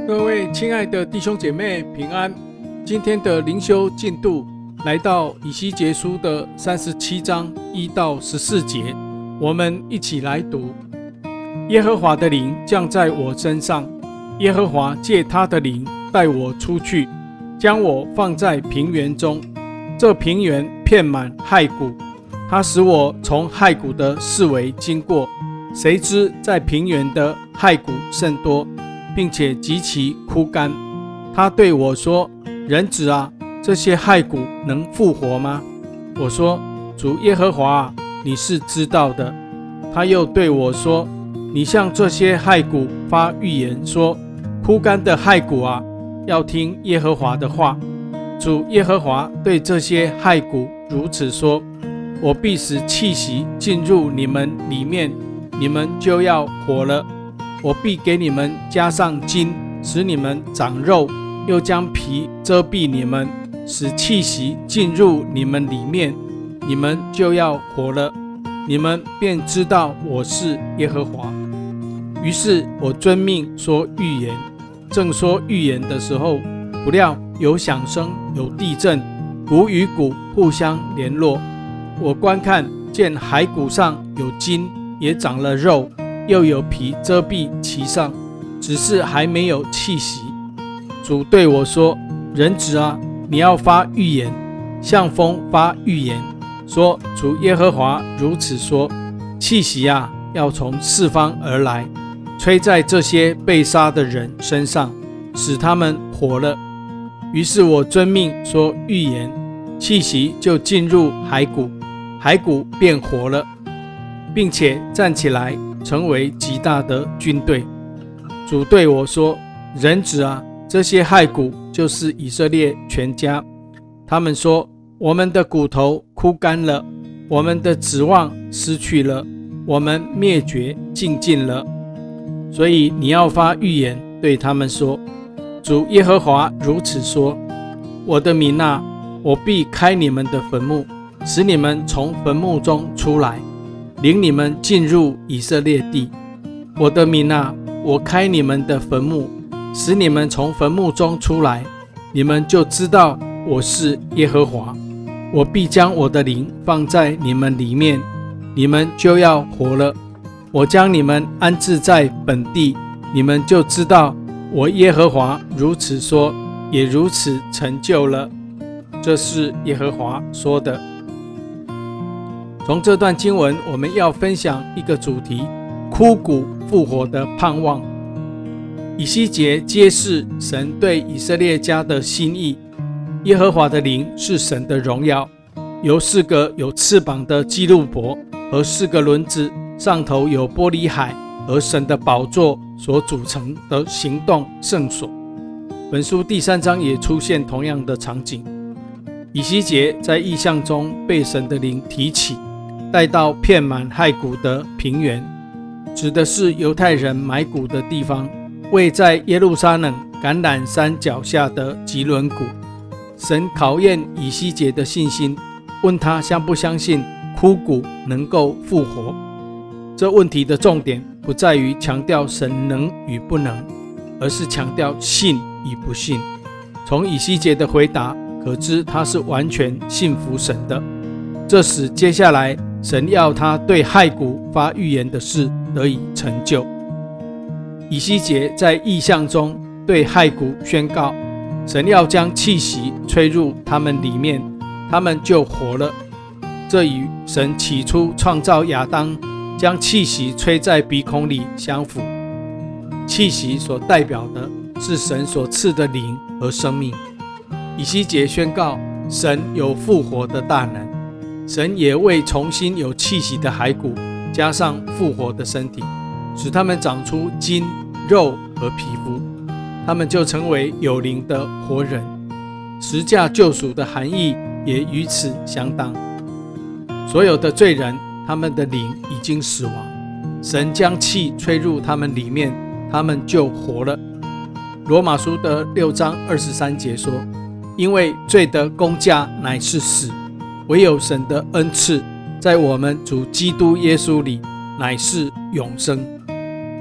各位亲爱的弟兄姐妹平安，今天的灵修进度来到以西结书的37章1到14节，我们一起来读。耶和华的灵降在我身上，耶和华借他的灵带我出去，将我放在平原中，这平原遍满骸骨，他使我从骸骨的四围经过，谁知在平原的骸骨甚多，并且极其枯干。他对我说：人子啊，这些骸骨能复活吗？我说：主耶和华啊，你是知道的。他又对我说：你向这些骸骨发预言说，枯干的骸骨啊，要听耶和华的话。主耶和华对这些骸骨如此说：我必使气息进入你们里面，你们就要活了。我必给你们加上筋，使你们长肉，又将皮遮蔽你们，使气息进入你们里面，你们就要活了。你们便知道我是耶和华。于是我遵命说预言，正说预言的时候，不料有响声，有地震，骨与骨互相联络。我观看，见骸骨上有筋，也长了肉，又有皮遮蔽其上，只是还没有气息。主对我说：人子啊，你要发预言，向风发预言，说主耶和华如此说：气息啊，要从四方而来，吹在这些被杀的人身上，使他们活了。于是我遵命说预言，气息就进入骸骨，骸骨便活了，并且站起来，成为极大的军队。主对我说：人子啊，这些骸骨就是以色列全家。他们说：我们的骨头枯干了，我们的指望失去了，我们灭绝尽尽了。所以你要发预言，对他们说：主耶和华如此说：我的民啊，我必开你们的坟墓，使你们从坟墓中出来，领你们进入以色列地。我的民啊，我开你们的坟墓，使你们从坟墓中出来，你们就知道我是耶和华。我必将我的灵放在你们里面，你们就要活了。我将你们安置在本地，你们就知道我耶和华如此说，也如此成就了。这是耶和华说的。从这段经文，我们要分享一个主题：枯骨复活的盼望。以西结揭示神对以色列家的心意。耶和华的灵是神的荣耀，由四个有翅膀的基路伯和四个轮子，上头有玻璃海和神的宝座所组成的行动圣所。本书第3章也出现同样的场景。以西结在异象中被神的灵提起，带到遍满骸骨的平原，指的是犹太人埋骨的地方，位在耶路撒冷橄榄山脚下的吉伦谷。神考验以西结的信心，问他相不相信枯骨能够复活。这问题的重点不在于强调神能与不能，而是强调信与不信。从以西结的回答可知，他是完全信服神的，这使接下来神要他对骸骨发预言的事得以成就。以西结在异象中对骸骨宣告，神要将气息吹入他们里面，他们就活了。这与神起初创造亚当，将气息吹在鼻孔里相符。气息所代表的是神所赐的灵和生命。以西结宣告，神有复活的大能，神也为重新有气息的骸骨加上复活的身体，使他们长出筋、肉和皮肤，他们就成为有灵的活人。十架救赎的含义也与此相当。所有的罪人，他们的灵已经死亡，神将气吹入他们里面，他们就活了。罗马书的6章23节说：因为罪的工价乃是死，唯有神的恩赐在我们主基督耶稣里乃是永生。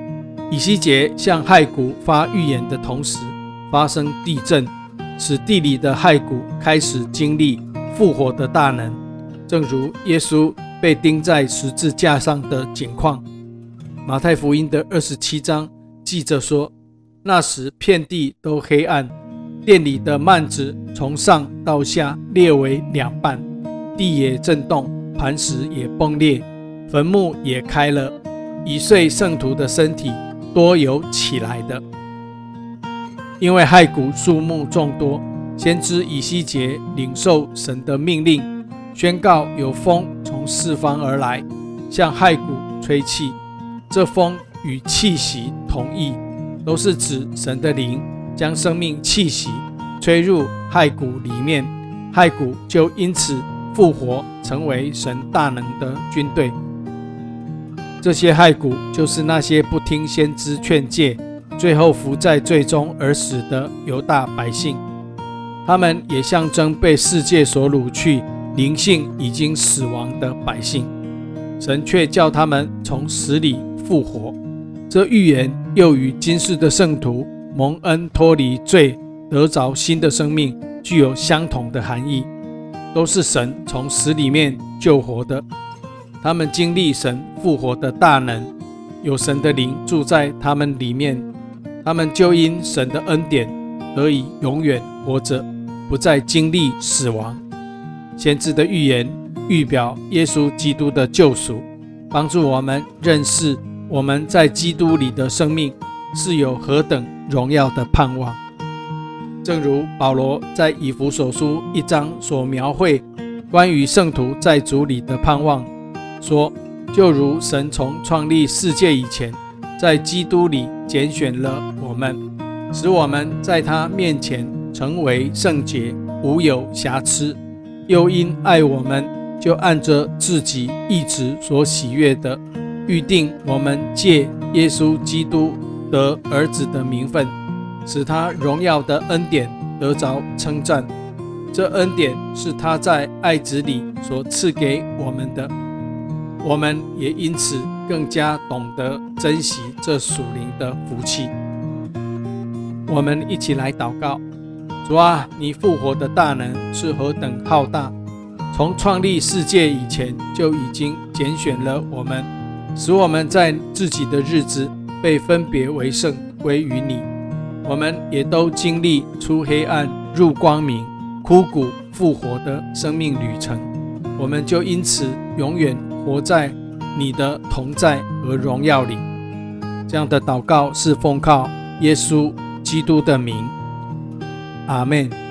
以西结向骸骨发预言的同时，发生地震，使地里的骸骨开始经历复活的大能，正如耶稣被钉在十字架上的景况。马太福音的27章记着说，那时遍地都黑暗，殿里的幔子从上到下裂为两半，地也震动，磐石也崩裂，坟墓也开了，已睡圣徒的身体多有起来的。因为骸骨数目众多，先知以西结领受神的命令，宣告有风从四方而来，向骸骨吹气。这风与气息同义，都是指神的灵将生命气息吹入骸骨里面，骸骨就因此复活，成为神大能的军队。这些骸骨就是那些不听先知劝诫，最后伏在罪中而死的犹大百姓。他们也象征被世界所掳去，灵性已经死亡的百姓，神却叫他们从死里复活。这预言又与今世的圣徒蒙恩脱离罪，得着新的生命，具有相同的含义，都是神从死里面救活的。他们经历神复活的大能，有神的灵住在他们里面，他们就因神的恩典得以永远活着，不再经历死亡。先知的预言预表耶稣基督的救赎，帮助我们认识我们在基督里的生命是有何等荣耀的盼望。正如保罗在以弗所书1章所描绘关于圣徒在主里的盼望，说，就如神从创立世界以前，在基督里拣选了我们，使我们在他面前成为圣洁，无有瑕疵，又因爱我们，就按着自己意志所喜悦的，预定我们借耶稣基督得儿子的名分，使他荣耀的恩典得着称赞。这恩典是他在爱子里所赐给我们的，我们也因此更加懂得珍惜这属灵的福气。我们一起来祷告。主啊，你复活的大能是何等浩大，从创立世界以前就已经拣选了我们，使我们在自己的日子被分别为圣，归于你。我们也都经历出黑暗入光明，枯骨复活的生命旅程，我们就因此永远活在你的同在和荣耀里。这样的祷告是奉靠耶稣基督的名，阿们。